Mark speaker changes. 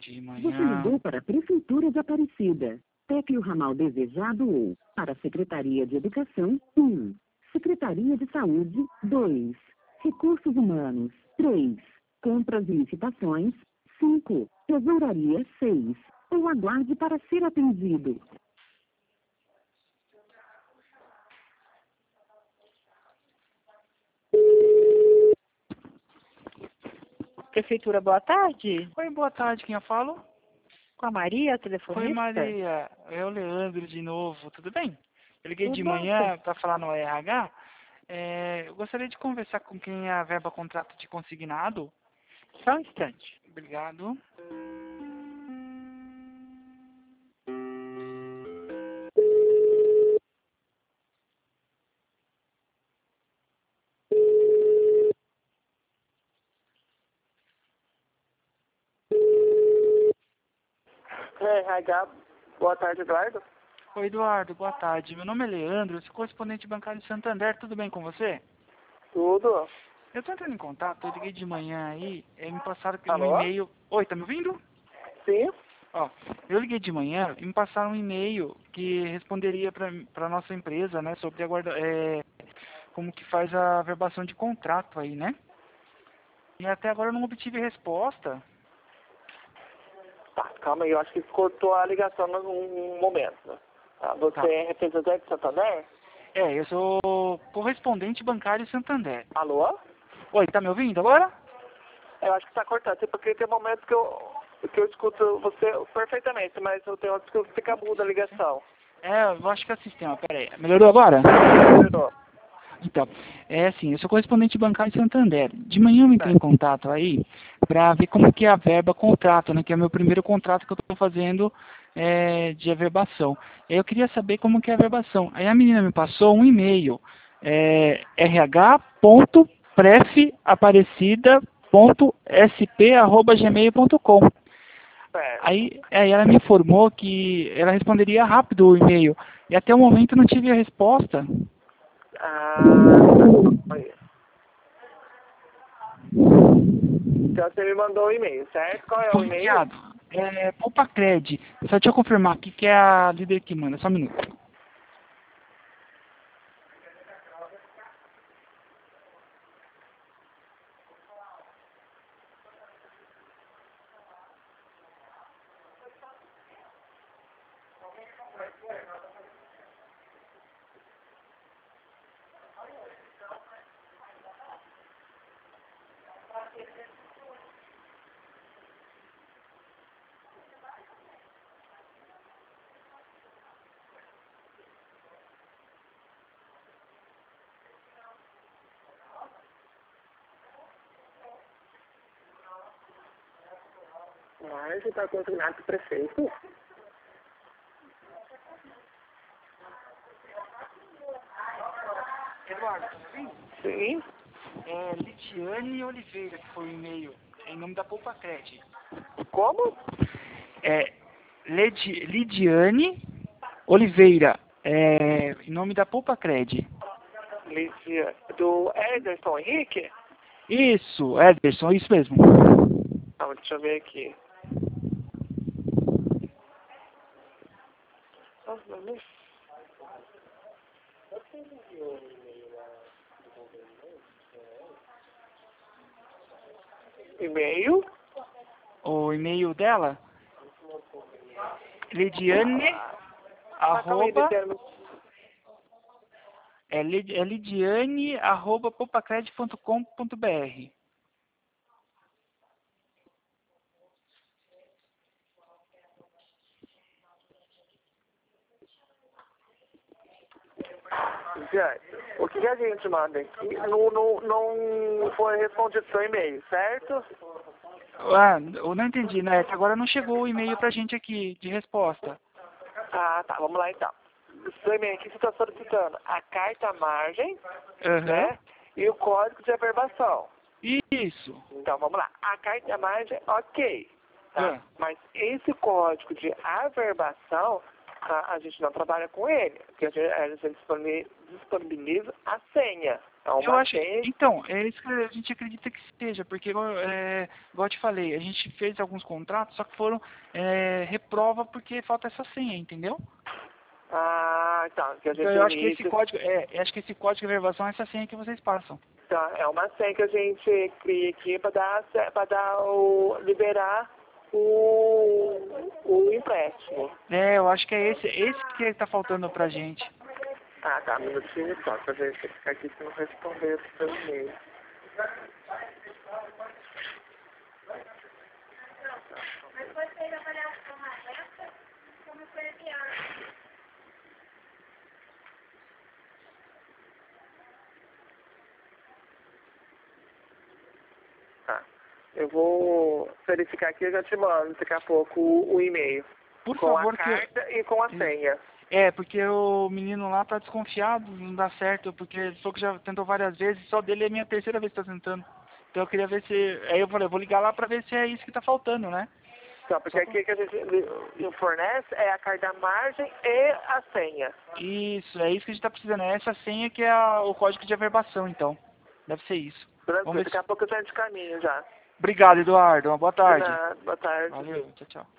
Speaker 1: De
Speaker 2: Você
Speaker 1: manhã.
Speaker 2: ligou para a Prefeitura de Aparecida. Tecle o ramal desejado ou para a Secretaria de Educação, 1. Secretaria de Saúde, 2. Recursos Humanos, 3. Compras e licitações, 5. Tesouraria, 6. Ou aguarde para ser atendido.
Speaker 3: Prefeitura, boa tarde.
Speaker 1: Oi, boa tarde, quem eu falo?
Speaker 3: Com a Maria, a
Speaker 1: Oi,
Speaker 3: telefonista?
Speaker 1: Maria. É o Leandro de novo, tudo bem? Eu liguei de
Speaker 3: Tudo
Speaker 1: manhã para falar no RH. Eu gostaria de conversar com quem é a verba contrato de consignado.
Speaker 3: Só um instante.
Speaker 1: Obrigado.
Speaker 4: RH, boa tarde, Eduardo.
Speaker 1: Oi, Eduardo, boa tarde. Meu nome é Leandro, eu sou correspondente bancário de Santander, tudo bem com você?
Speaker 4: Tudo?
Speaker 1: Eu tô entrando em contato, eu liguei de manhã aí, me passaram um
Speaker 4: Alô?
Speaker 1: e-mail. Oi, tá me ouvindo?
Speaker 4: Sim?
Speaker 1: Ó, eu liguei de manhã e me passaram um e-mail que responderia para nossa empresa, né, sobre como que faz a verbação de contrato aí, né? E até agora eu não obtive resposta.
Speaker 4: Tá, calma aí, eu acho que cortou a ligação num momento. Tá, você
Speaker 1: Tá.
Speaker 4: é representante de Santander?
Speaker 1: Eu sou correspondente bancário de Santander.
Speaker 4: Alô?
Speaker 1: Oi, tá me ouvindo agora?
Speaker 4: Eu acho que tá cortando, porque tem momentos que eu escuto você perfeitamente, mas eu tenho outros que fica muda a ligação.
Speaker 1: Eu acho que é o sistema, peraí. Melhorou agora?
Speaker 4: Melhorou.
Speaker 1: Então, assim, eu sou correspondente bancário de Santander. De manhã eu entrei em contato aí para ver como que é a verba contrato, né? Que é o meu primeiro contrato que eu estou fazendo de averbação. Eu queria saber como que é a averbação. Aí a menina me passou um e-mail, rh.prefaparecida.sp@gmail.com.
Speaker 4: Certo.
Speaker 1: Aí ela me informou que ela responderia rápido o e-mail. E até o momento eu não tive a resposta.
Speaker 4: Aí. Então você me mandou um e-mail, certo? Qual é o
Speaker 1: Foi
Speaker 4: e-mail?
Speaker 1: enviado. Poupa-Cred. Só deixa eu confirmar aqui que é a líder que manda. Só um minuto.
Speaker 4: Mas está consignado para o prefeito.
Speaker 1: Eduardo, tudo bem?
Speaker 4: Sim.
Speaker 1: Lidiane Oliveira, que foi o e-mail, em nome da Poupa-Cred.
Speaker 4: Como?
Speaker 1: Lidiane Oliveira, em nome da Poupa-Cred.
Speaker 4: Lídia, do Ederson Henrique?
Speaker 1: Isso, Ederson, isso mesmo.
Speaker 4: Não, deixa eu ver aqui. Nossa, mas... E-mail?
Speaker 1: O e-mail dela, Lidiane,
Speaker 4: Calma aí,
Speaker 1: arroba,
Speaker 4: Lidiane.
Speaker 1: Lidiane, arroba poupacred.com.br.
Speaker 4: Lidiane, o que a gente manda aqui não foi respondido seu e-mail, certo?
Speaker 1: Eu não entendi, né? Até agora não chegou o e-mail pra gente aqui de resposta.
Speaker 4: Ah, tá, vamos lá então. Seu e-mail aqui você está solicitando a carta margem,
Speaker 1: Aham.
Speaker 4: né? E o código de averbação.
Speaker 1: Isso.
Speaker 4: Então, vamos lá. A carta margem, ok. Tá?
Speaker 1: Ah.
Speaker 4: Mas esse código de averbação a gente não trabalha com ele, porque a gente disponibiliza a senha. É uma
Speaker 1: Eu acho,
Speaker 4: senha.
Speaker 1: então, é isso que a gente acredita que seja, porque, igual eu te falei, a gente fez alguns contratos, só que foram reprova porque falta essa senha, entendeu?
Speaker 4: Ah, tá. Que a gente
Speaker 1: Então, eu acho que esse
Speaker 4: emite.
Speaker 1: código, acho que esse código de reservação é essa senha que vocês passam.
Speaker 4: Tá, é uma senha que a gente cria aqui para liberar o empréstimo.
Speaker 1: Eu acho que é esse que tá faltando pra gente.
Speaker 4: Ah, tá, um minutinho só, pra verificar aqui se não respondeu o seu e-mail.
Speaker 5: Mas foi feita a avaliação na época, como foi enviado.
Speaker 4: Tá. Eu vou verificar aqui e já te mando daqui a pouco o e-mail.
Speaker 1: Por
Speaker 4: Com
Speaker 1: favor,
Speaker 4: a carta e com a senha.
Speaker 1: porque o menino lá tá desconfiado, não dá certo, porque ele falou que já tentou várias vezes, só dele é a minha terceira vez que tá tentando. Então eu queria ver se... Aí eu falei, eu vou ligar lá pra ver se é isso que tá faltando, né?
Speaker 4: Tá, porque aqui que a gente fornece é a carta da margem e a senha.
Speaker 1: Isso, é isso que a gente tá precisando. É essa senha que é o código de averbação, então. Deve ser isso.
Speaker 4: Tranquilo,
Speaker 1: Vamos ver
Speaker 4: daqui a pouco eu já de caminho já.
Speaker 1: Obrigado, Eduardo. Uma boa tarde.
Speaker 4: Boa tarde.
Speaker 1: Valeu, tchau, tchau.